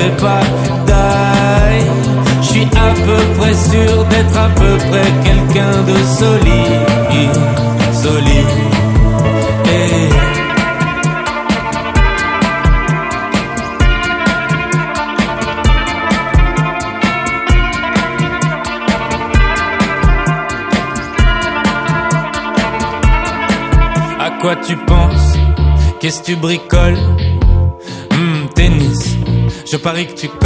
fais pas d'ail. Je suis à peu près sûr d'être à peu près quelqu'un de solide, solide. Hey. À quoi tu penses? Qu'est-ce que tu bricoles? Tennis, je parie que tu